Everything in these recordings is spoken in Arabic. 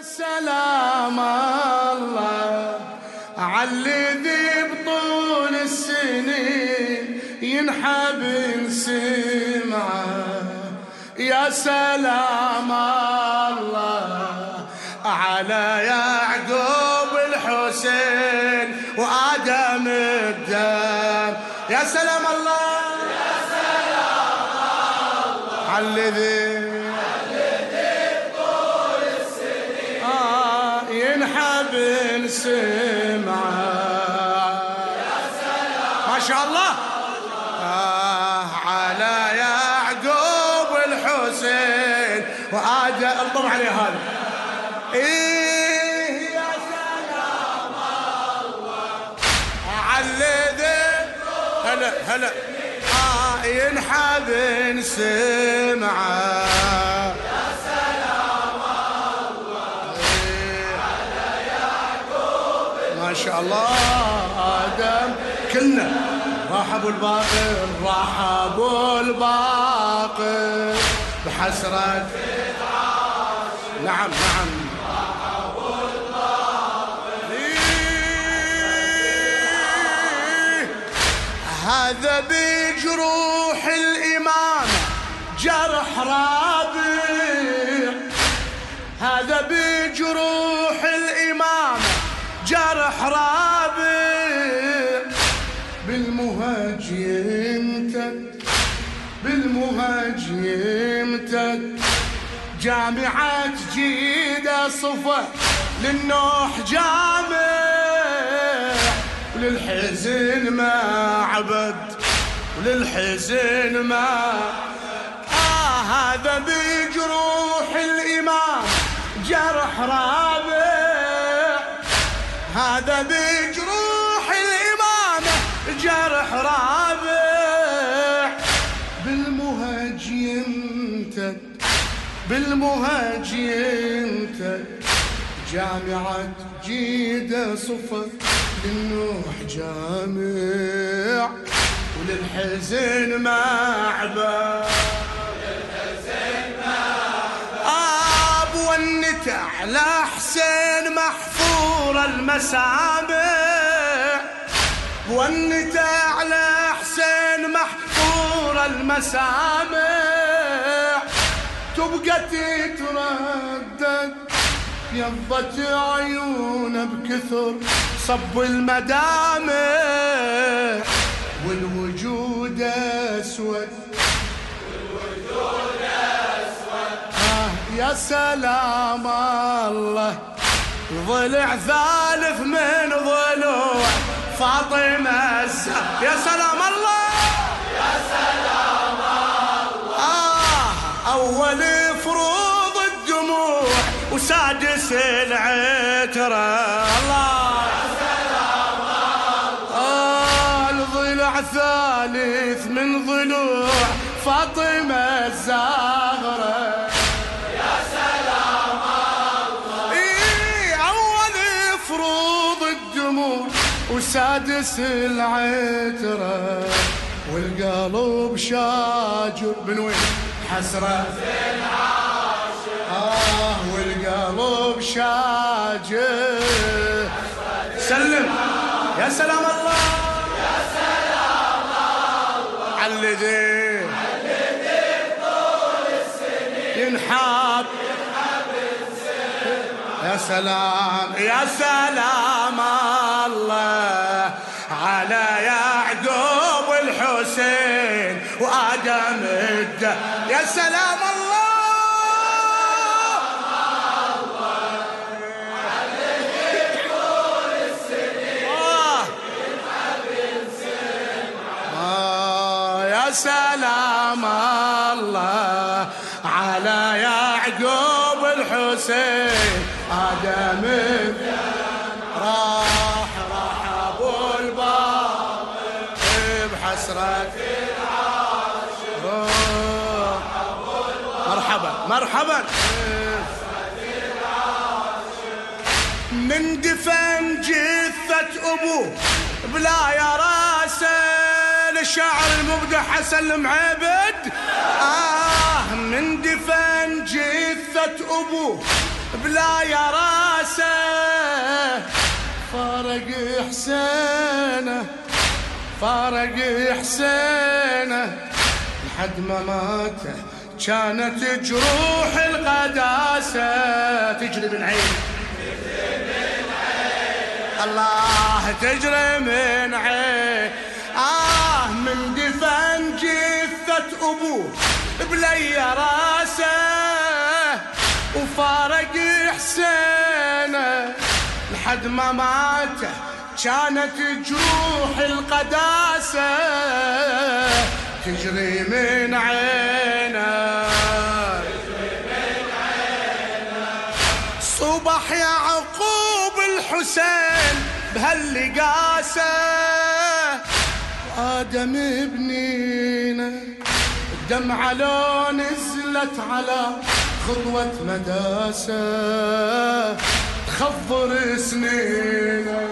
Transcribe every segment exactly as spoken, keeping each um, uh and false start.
سلام الله عالذي بطول السنين ينحب نسمعه. يا سلام الله على يعقوب الحسين وآدم الدم. يا سلام الله يا سلام الله عالذي سمعه. يا سلام ما شاء الله آه على يعقوب الحسين وآدم. انطر عليه هذا. إيه يا سلام الله عالذي هلا هلا آه ينحب نسمعه. ما شاء الله آدم كلنا راح ابو الباقر راح ابو الباقر بحسرة نعم نعم راح ابو الباقر. هذا بجروح الإمام جرح رابع. هذا بجروح الإمام جرح رابع. بالمهاج يمتد بالمهاج يمتد. جامعة جيدة صفة للنوح جامع وللحزن معبد وللحزن ما آه هذا بجروح الإمام جرح رابع. هذا بجروح الإمام جرح رابع. بالمهاج يمتد بالمهاج يمتد. جامعة جيدة صفة للنوح جامع وللحزن معبد للحزن معبد. آب والنت على حسين محفور المسامع. والنت على حسين محفور المسامع. تبقى تتردد يضت عيونه بكثر صب المدامع. والوجود اسود والوجود اسود. آه يا سلام الله ضلع ثالث من ضلوع فاطمة الزهراء. يا سلام الله يا سلام الله آه أول فروض الدموع وسادس العترة. الله يا سلام الله آه الضلع ثالث من ضلوع فاطمة الزهراء. يا سلام الله إيه أول فروض الدموع وسادس العترة. والقلب شاجر من وين حسرة آه والقلب شاجر. سلم يا سلام الله يا سلام الله عالذي عالذي طول السنين ينحب يا سلام يا سلام الله على يعقوب الحسين وآدم الدم. يا سلام الله يا سلام الله على يعقوب الحسين آدم راح راح أبو الباقر بحسرة روح مرحبا مرحبا. من دفن جثة أبوه بلا يا راسه الشاعر المبدع حسن المعبد. آه من دفن جثة أبوه بلا يا راسه فارق حسينه فارق حسينه لحد ما ماته كانت جروح القداسة تجري من عين الله تجري من عين آه من دفن جثة أبوه بلي راسه وفارق حسينه لحد ما ماته كانت جروح القداسة تجري من عينه صبح يعقوب الحسين بهاللقاسة آدم ابنينا الدمعة لو نزلت على خطوة مداسة تخضر سنينه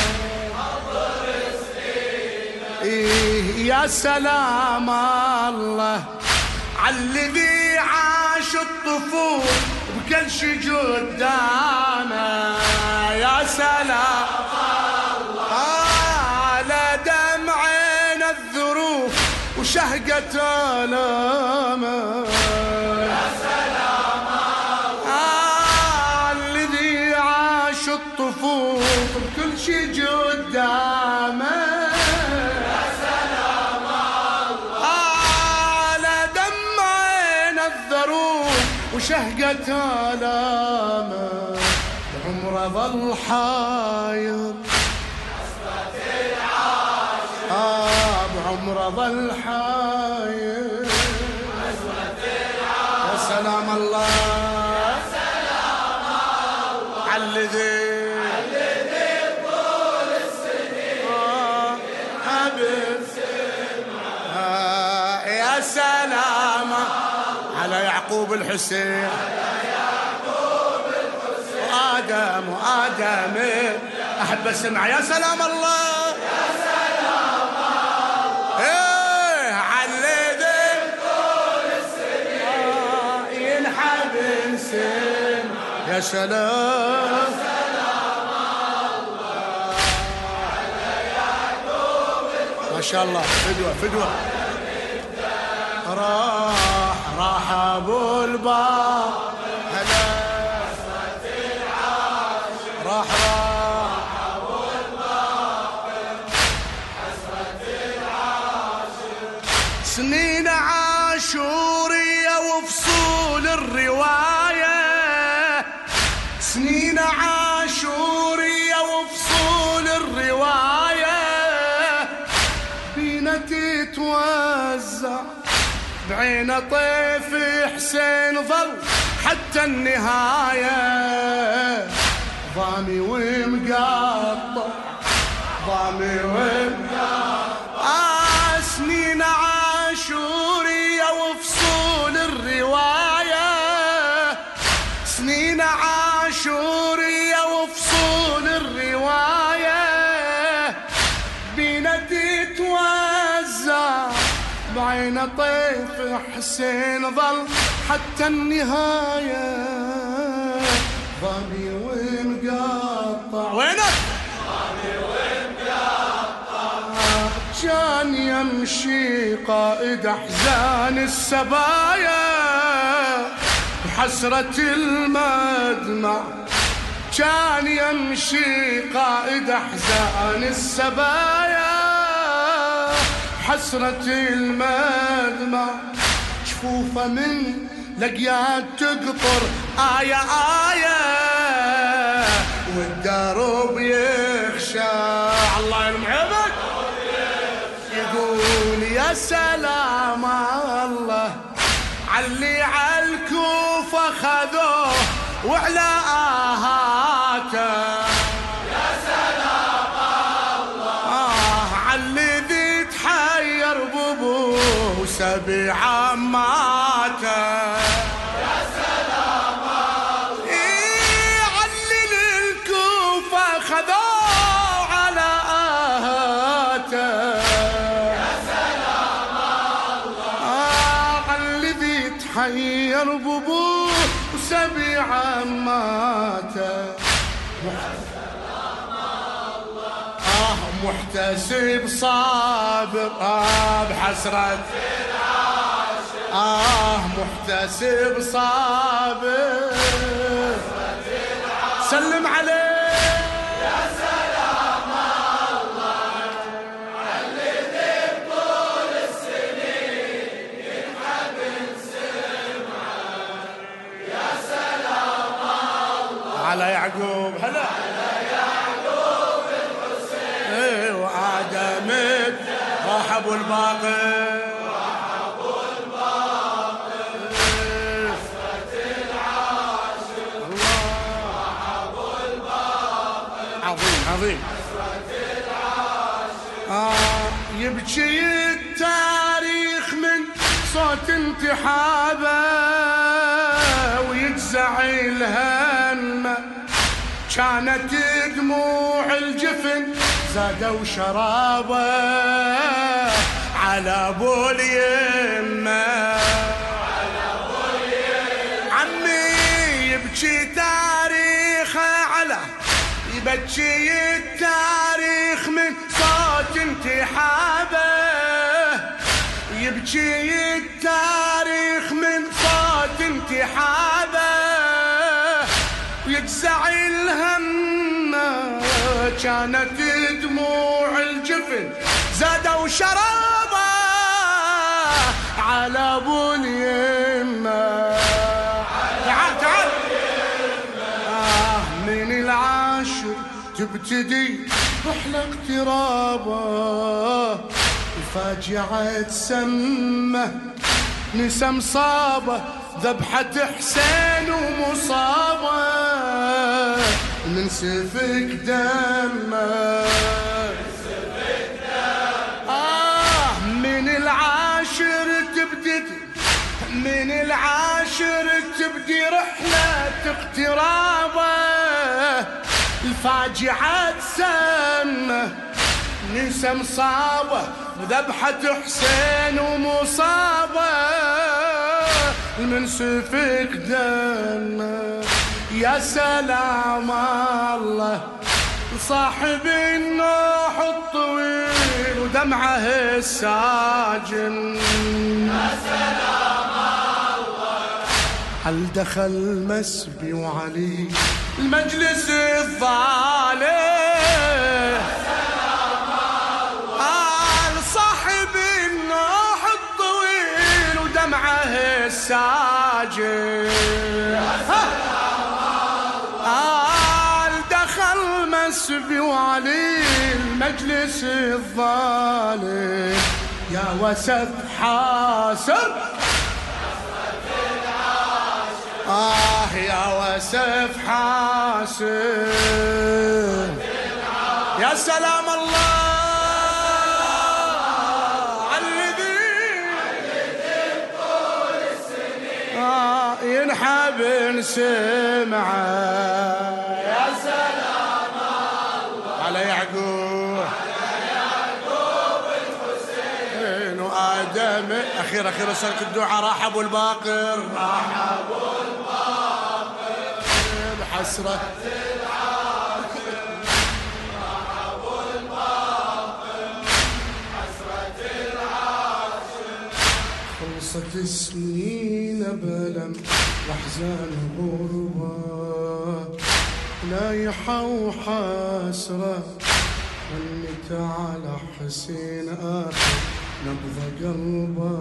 إيه يا سلام الله عالذي عاش الطفول بكل شي قدامه يا سلام الله على دمعين الذروف وشهقة آلامه يا سلام الله عالذي عاش الطفول بكل شي قدامه وشهقة آلامه بعمره ظل حاير آه بعمره ظل حاير يا سلام الله يا سلام الله عالذي عالذي طول السنين آه حبيب آه يا سلام على يعقوب الحسين على يعقوب الحسين وآدم وآدم أحب أسمع يا سلام الله يا سلام الله إيه عالذي طول السنين آه ينحب نسمع يا سلام يا سلام الله على يعقوب الحسين ما شاء الله فدوة فدوة راح راح ابو الباب هلا راح راح ابو الباب حسرة العاشر سنين عاشورية وفصول الرواية سنين عاشورية وفصول الرواية بينا تتوزع بعين طيف حسين ظل حتى النهاية ضامي ومقطع ضامي ومقطع آه سنين عاشورية وفصول الرواية سنين عاشورية وفصول الرواية بينا تتوزع بعين طيف حسين ظل حتى النهاية ضامي ومقطع وينك؟ ضامي ومقطع كان يمشي قائد أحزان السبايا بحسرة المدمع كان يمشي قائد أحزان السبايا حسرة المدمع جفوفه من لقيات تقطر آية آية والدرب يخشع الله يلمعبك يقول يا سلام الله علي عالكوفة خذوه وعلى آهاته وسبع عماته يا سلام الله إيه علل الكوفة خذوا على آهاته يا سلام الله آه الذي تحير بابوه النبي عماته آه محتسب صابر آه بحسرة آه محتسب صابر سلم عليه يا سلام الله علمني بطول السنين ينحب سمعه يا سلام الله على يعقوب هلا على يعقوب الحسين ايه وآدم راح ابو الباقر عظيم آه يبكي التاريخ من صوت انتحابه ويجزع الهمه كانت دموع الجفن زادوا شرابه على ابو اليمه عمي يبكي تاريخه على يبكي التاريخ من صوت انتحابه يبكي التاريخ من صوت انتحابه ويجزع الهم كانت دموع الجفن زادوا شرابه على ابو اليمه تعال تعال آه من العاشر تبتدي رحلة اقترابه الفاجعة تسمى نسى مصابه ذبحة حسين ومصابه من سفك دمه آه من العاشر تبدي من العاشر تبدي رحلة اقترابه الفاجعة تسمى نسى مصابه ذبحة حسين ومصابه من سفك دمه يا سلام الله صاحب النوح الطويل ودمعه الساجن يا سلام الله هل دخل مسبي وعلي المجلس الظالم يا سلام الله قال صاحب النوح الطويل ودمعه الساجن قال دخل مسبي وعلي المجلس الظالم يا وسف حاسر آه يا وسف حاسب يا سلام الله عالذي آه ينحب نسمعه يا سلام الله على يعقوب على يعقوب الحسين وآدم أخير أخير سلك الدعاء راح أبو الباقر راح ابو بحسرة خلصت سنين بلم واحزان غربة لايحة وحسرة ونت على حسين آخر نبض قلبه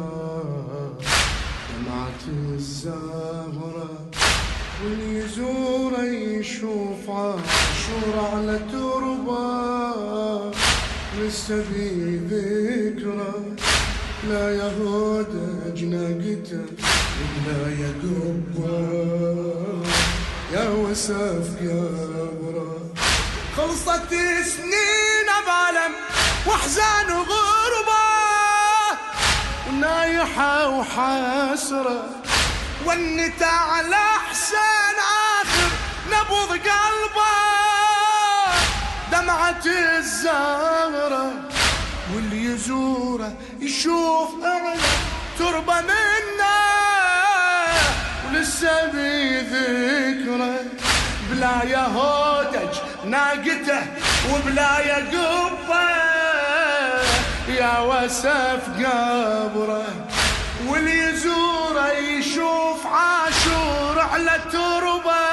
دمعة الزهرة واللي يزوره يشوف عاشور على تربة لسه في ذكرى لا يهود جناقته لا يقبه يا وسف قبره خلصت سنين بعلم واحزان وغربه ونايحه وحسره ونت على حسين آخر نبض قلبه دمعة الزهرة واللي يزوره يشوف أعلى تربة منه ولسه بذكره بلا يهودج ناقته وبلا يقبه يا وسف قبره واللي يزوره يشوف عاشور على تربه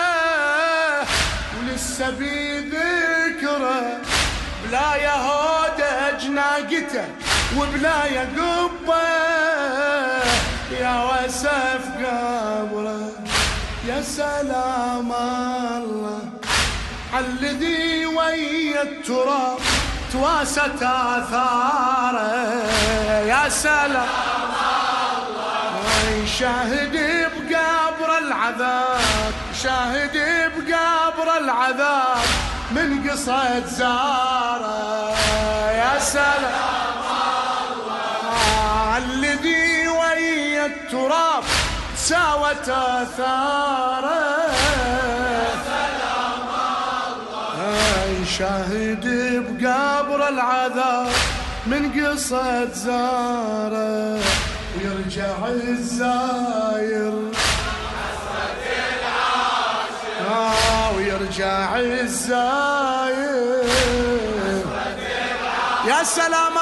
ولسه بذكره بلا يهودج ناقته وبلا يقبه يا وسف قبره يا سلام الله عالذي ويا التراب تواست آثاره يا سلام الله شاهد بقبر العذاب شاهد بقبر العذاب من قصة زاره يا سلام الله الذي ويا التراب ساوت آثاره شاهد بقبر العذاب من قصة زاره ويرجع الزاير آه ويرجع الزاير يا سلام